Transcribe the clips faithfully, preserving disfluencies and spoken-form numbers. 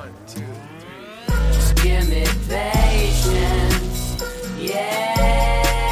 One, two, three. Just give me patience. Yeah.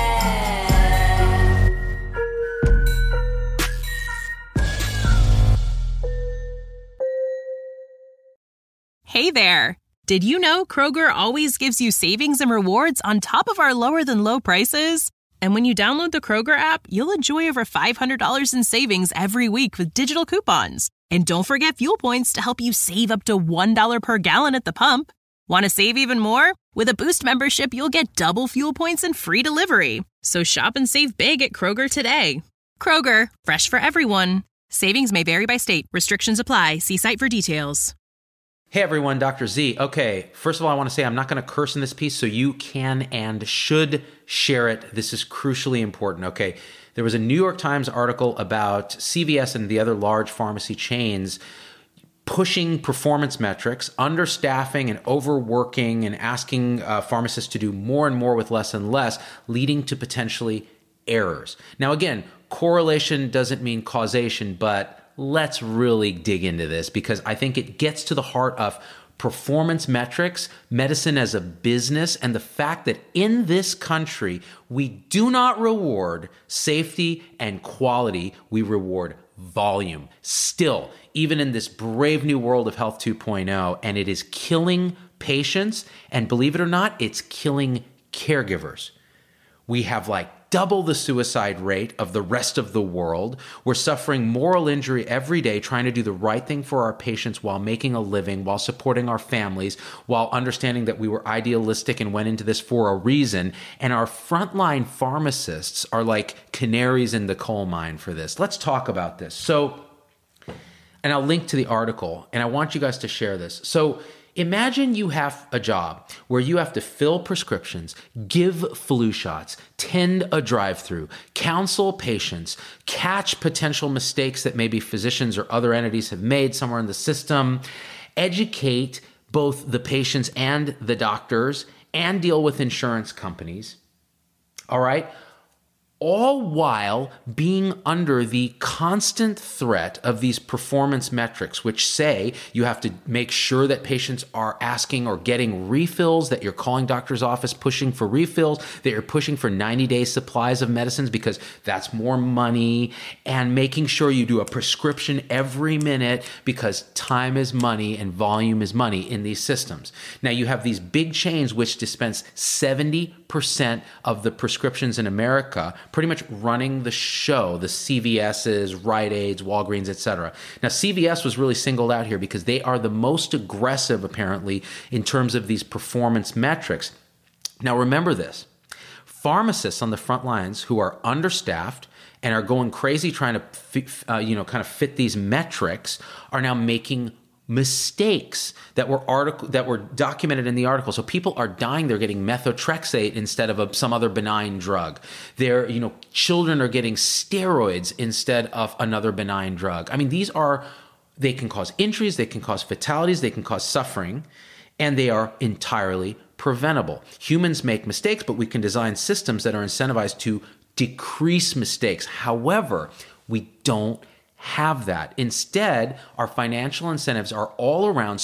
Hey there. Did you know Kroger always gives you savings and rewards on top of our lower than low prices? And when you download the Kroger app, you'll enjoy over five hundred dollars in savings every week with digital coupons. And don't forget fuel points to help you save up to one dollar per gallon at the pump. Want to save even more? With a Boost membership, you'll get double fuel points and free delivery. So shop and save big at Kroger today. Kroger, fresh for everyone. Savings may vary by state. Restrictions apply. See site for details. Hey everyone, Doctor Z. Okay, first of all, I want to say I'm not going to curse in this piece, so you can and should share it. This is crucially important, okay? There was a New York Times article about C V S and the other large pharmacy chains pushing performance metrics, understaffing and overworking and asking uh, pharmacists to do more and more with less and less, leading to potentially errors. Now again, correlation doesn't mean causation, but let's really dig into this because I think it gets to the heart of performance metrics, medicine as a business, and the fact that in this country, we do not reward safety and quality, we reward volume. Still, even in this brave new world of Health two point oh, and it is killing patients, and believe it or not, it's killing caregivers. We have like double the suicide rate of the rest of the world. We're suffering moral injury every day trying to do the right thing for our patients while making a living, while supporting our families, while understanding that we were idealistic and went into this for a reason. And our frontline pharmacists are like canaries in the coal mine for this. Let's talk about this. So, and I'll link to the article, and I want you guys to share this. So, imagine you have a job where you have to fill prescriptions, give flu shots, tend a drive-through, counsel patients, catch potential mistakes that maybe physicians or other entities have made somewhere in the system, educate both the patients and the doctors, and deal with insurance companies. All right? All while being under the constant threat of these performance metrics, which say you have to make sure that patients are asking or getting refills, that you're calling doctor's office pushing for refills, that you're pushing for ninety-day supplies of medicines because that's more money, and making sure you do a prescription every minute because time is money and volume is money in these systems. Now you have these big chains which dispense seventy percent of the prescriptions in America, pretty much running the show, the C V S's, Rite Aids, Walgreens, et cetera. Now, C V S was really singled out here because they are the most aggressive, apparently, in terms of these performance metrics. Now, remember this. Pharmacists on the front lines who are understaffed and are going crazy trying to, uh, you know, kind of fit these metrics are now making mistakes that were article that were documented in the article. So people are dying. They're getting methotrexate instead of a, some other benign drug. They're, you know, children are getting steroids instead of another benign drug. I mean, these are, they can cause injuries, they can cause fatalities, they can cause suffering, and they are entirely preventable. Humans make mistakes, but we can design systems that are incentivized to decrease mistakes. However, we don't have that. Instead, our financial incentives are all around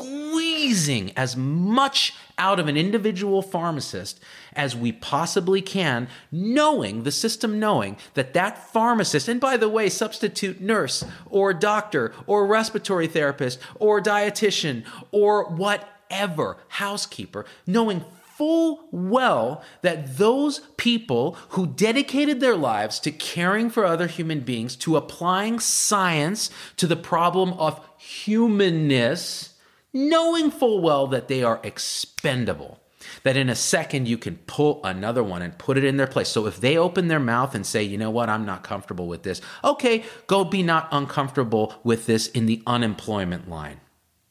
squeezing as much out of an individual pharmacist as we possibly can, knowing, the system knowing, that that pharmacist, and by the way, substitute nurse or doctor or respiratory therapist or dietitian or whatever, housekeeper, knowing full well that those people who dedicated their lives to caring for other human beings, to applying science to the problem of humanness, knowing full well that they are expendable, that in a second you can pull another one and put it in their place. So if they open their mouth and say, you know what, I'm not comfortable with this, okay, go be not uncomfortable with this in the unemployment line.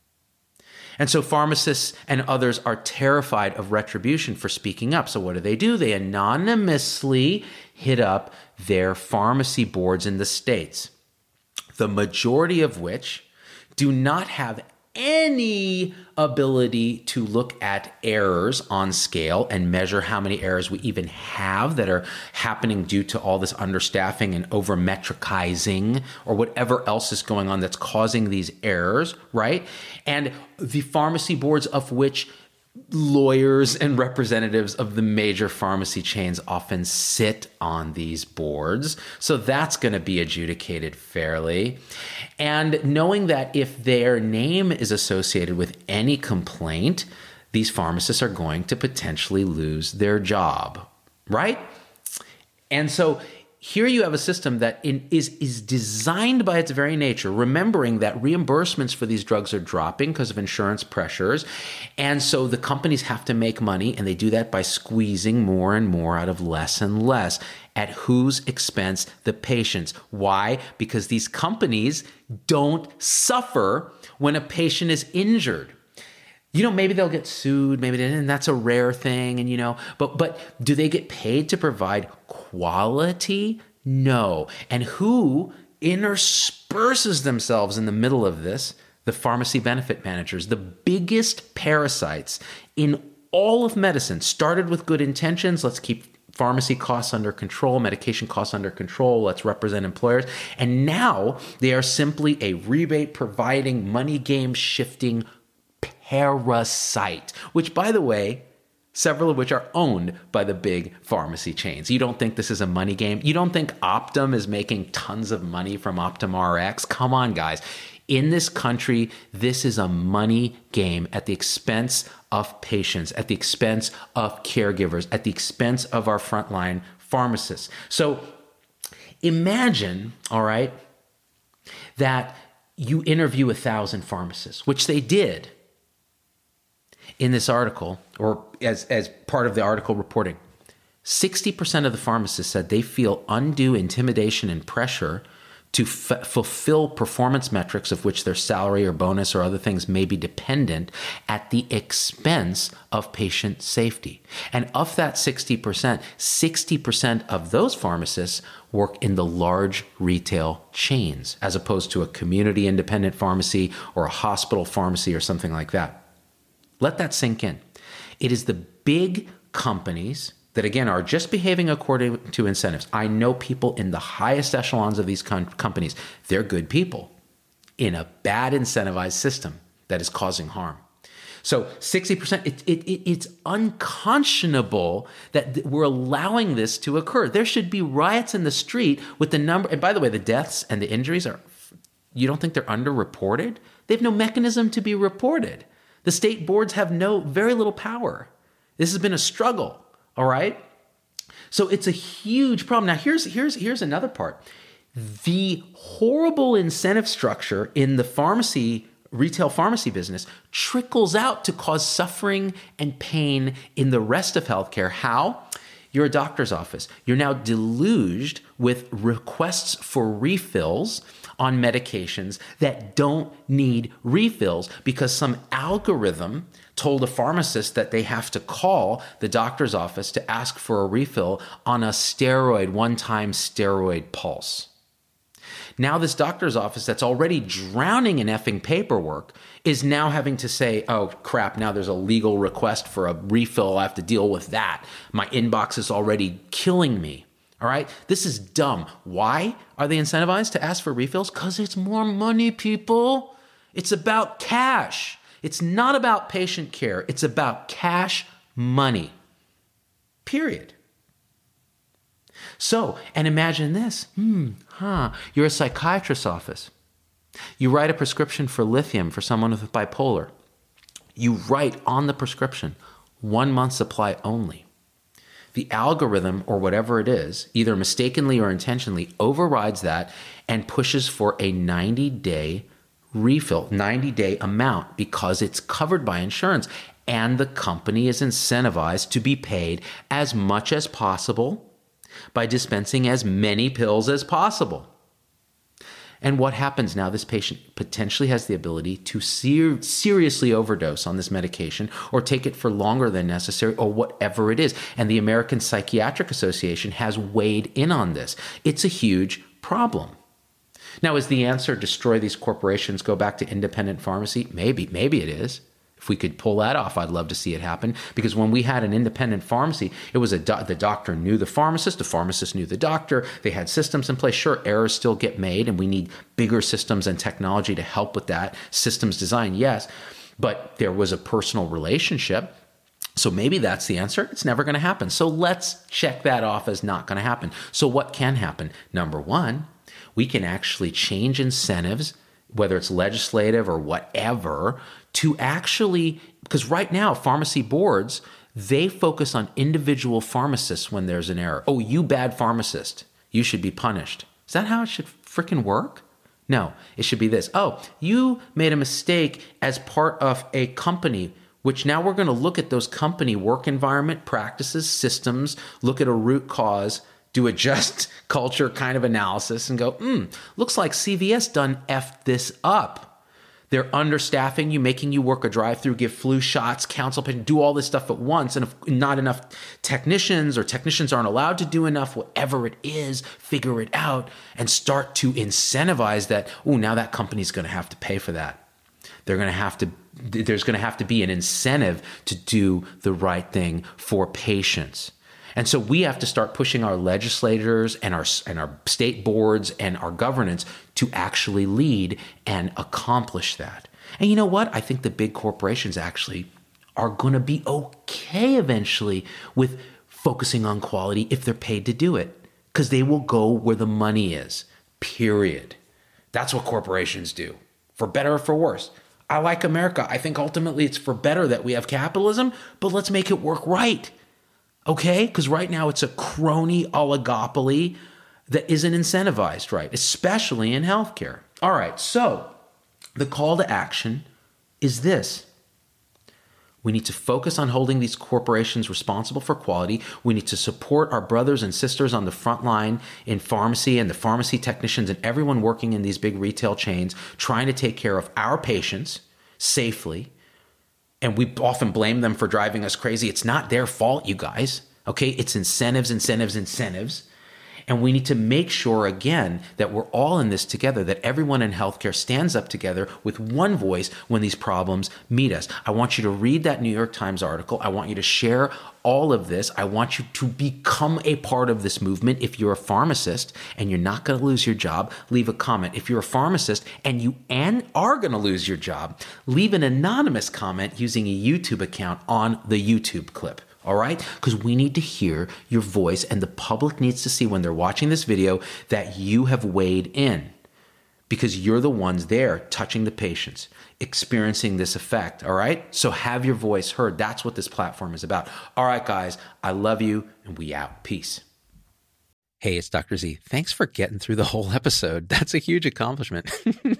And so pharmacists and others are terrified of retribution for speaking up. So what do they do? They anonymously hit up their pharmacy boards in the states, the majority of which do not have any ability to look at errors on scale and measure how many errors we even have that are happening due to all this understaffing and over-metricizing or whatever else is going on that's causing these errors, right? And the pharmacy boards of which lawyers and representatives of the major pharmacy chains often sit on these boards. So that's going to be adjudicated fairly. And knowing that if their name is associated with any complaint, these pharmacists are going to potentially lose their job, right? And so here you have a system that in, is, is designed by its very nature, remembering that reimbursements for these drugs are dropping because of insurance pressures. And so the companies have to make money, and they do that by squeezing more and more out of less and less. At whose expense? The patients. Why? Because these companies don't suffer when a patient is injured. You know, maybe they'll get sued, maybe they, and that's a rare thing, and you know, but but do they get paid to provide quality? No. And who intersperses themselves in the middle of this? The pharmacy benefit managers, the biggest parasites in all of medicine. Started with good intentions. Let's keep pharmacy costs under control, medication costs under control. Let's represent employers. And now they are simply a rebate providing, money game shifting parasite, which, by the way, several of which are owned by the big pharmacy chains. You don't think this is a money game? You don't think Optum is making tons of money from Optum R X? Come on, guys. In this country, this is a money game at the expense of patients, at the expense of caregivers, at the expense of our frontline pharmacists. So imagine, all right, that you interview a thousand pharmacists, which they did in this article, or as, as part of the article reporting. sixty percent of the pharmacists said they feel undue intimidation and pressure to f- fulfill performance metrics of which their salary or bonus or other things may be dependent at the expense of patient safety. And of that sixty percent, sixty percent of those pharmacists work in the large retail chains, as opposed to a community independent pharmacy or a hospital pharmacy or something like that. Let that sink in. It is the big companies that, again, are just behaving according to incentives. I know people in the highest echelons of these com- companies. They're good people in a bad incentivized system that is causing harm. So sixty percent, it, it, it, it's unconscionable that th- we're allowing this to occur. There should be riots in the street with the number. And by the way, the deaths and the injuries are, you don't think they're underreported? They have no mechanism to be reported. The state boards have no, very little power. This has been a struggle, all right? So it's a huge problem. Now, here's, here's, here's another part. The horrible incentive structure in the pharmacy, retail pharmacy business trickles out to cause suffering and pain in the rest of healthcare. How? You're a doctor's office. You're now deluged with requests for refills on medications that don't need refills because some algorithm told a pharmacist that they have to call the doctor's office to ask for a refill on a steroid, one-time steroid pulse. Now this doctor's office that's already drowning in effing paperwork is now having to say, oh crap, now there's a legal request for a refill. I have to deal with that. My inbox is already killing me. All right, this is dumb. Why are they incentivized to ask for refills? Because it's more money, people. It's about cash. It's not about patient care. It's about cash money, period. So, and imagine this. Hmm, huh. You're a psychiatrist's office. You write a prescription for lithium for someone with bipolar. You write on the prescription, one month supply only. The algorithm, or whatever it is, either mistakenly or intentionally, overrides that and pushes for a ninety-day refill, ninety-day amount, because it's covered by insurance. And the company is incentivized to be paid as much as possible by dispensing as many pills as possible. And what happens now? This patient potentially has the ability to ser- seriously overdose on this medication or take it for longer than necessary or whatever it is. And the American Psychiatric Association has weighed in on this. It's a huge problem. Now, is the answer destroy these corporations, go back to independent pharmacy? Maybe, maybe it is. If we could pull that off, I'd love to see it happen. Because when we had an independent pharmacy, it was a do- the doctor knew the pharmacist, the pharmacist knew the doctor. They had systems in place. Sure, errors still get made, and we need bigger systems and technology to help with that. Systems design, yes, but there was a personal relationship. So maybe that's the answer. It's never going to happen. So let's check that off as not going to happen. So what can happen? Number one, we can actually change incentives, whether it's legislative or whatever, to actually, because right now pharmacy boards, they focus on individual pharmacists when there's an error. Oh, you bad pharmacist, you should be punished. Is that how it should freaking work? No, it should be this. Oh, you made a mistake as part of a company, which now we're going to look at those company work environment practices, systems, look at a root cause, do a just culture kind of analysis and go, hmm, looks like C V S done effed this up. They're understaffing you, making you work a drive-through, give flu shots, counsel patients, do all this stuff at once, and if not enough technicians or technicians aren't allowed to do enough, whatever it is, figure it out and start to incentivize that. Oh, now that company's going to have to pay for that. They're going to have to, there's going to have to be an incentive to do the right thing for patients. And so we have to start pushing our legislators and our and our state boards and our governance to actually lead and accomplish that. And you know what? I think the big corporations actually are going to be okay eventually with focusing on quality if they're paid to do it, because they will go where the money is, period. That's what corporations do, for better or for worse. I like America. I think ultimately it's for better that we have capitalism, but let's make it work right. Okay? Because right now it's a crony oligopoly that isn't incentivized right, especially in healthcare. All right, so the call to action is this. We need to focus on holding these corporations responsible for quality. We need to support our brothers and sisters on the front line in pharmacy and the pharmacy technicians and everyone working in these big retail chains, trying to take care of our patients safely. And we often blame them for driving us crazy. It's not their fault, you guys. Okay, it's incentives, incentives, incentives. And we need to make sure, again, that we're all in this together, that everyone in healthcare stands up together with one voice when these problems meet us. I want you to read that New York Times article. I want you to share all of this. I want you to become a part of this movement. If you're a pharmacist and you're not going to lose your job, leave a comment. If you're a pharmacist and you and are going to lose your job, leave an anonymous comment using a YouTube account on the YouTube clip. All right? Because we need to hear your voice, and the public needs to see when they're watching this video that you have weighed in, because you're the ones there touching the patients, experiencing this effect. All right? So have your voice heard. That's what this platform is about. All right, guys, I love you, and we out. Peace. Hey, it's Doctor Z. Thanks for getting through the whole episode. That's a huge accomplishment.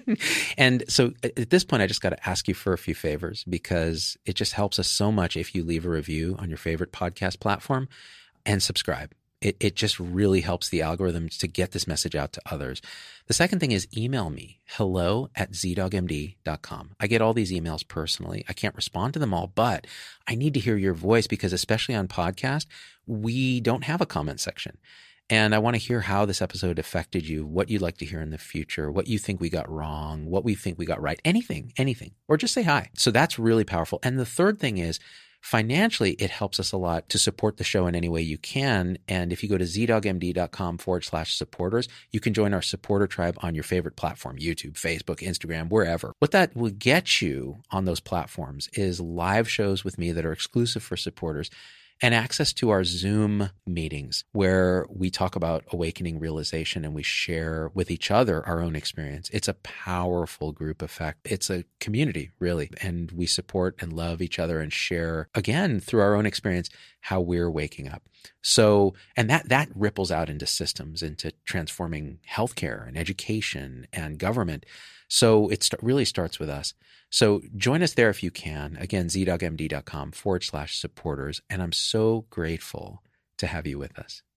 And so at this point, I just got to ask you for a few favors, because it just helps us so much if you leave a review on your favorite podcast platform and subscribe. It, it just really helps the algorithms to get this message out to others. The second thing is email me, hello at z dog m d dot com. I get all these emails personally. I can't respond to them all, but I need to hear your voice, because especially on podcast, we don't have a comment section. And I want to hear how this episode affected you, what you'd like to hear in the future, what you think we got wrong, what we think we got right, anything, anything, or just say hi. So that's really powerful. And the third thing is, financially, it helps us a lot to support the show in any way you can. And if you go to z dog m d dot com forward slash supporters, you can join our supporter tribe on your favorite platform, YouTube, Facebook, Instagram, wherever. What that will get you on those platforms is live shows with me that are exclusive for supporters, and access to our Zoom meetings where we talk about awakening realization and we share with each other our own experience. It's a powerful group effect. It's a community, really. And we support and love each other and share, again, through our own experience, how we're waking up. So, and that, that ripples out into systems, into transforming healthcare and education and government. So it st- really starts with us. So join us there if you can. Again, z dog m d dot com forward slash supporters. And I'm so grateful to have you with us.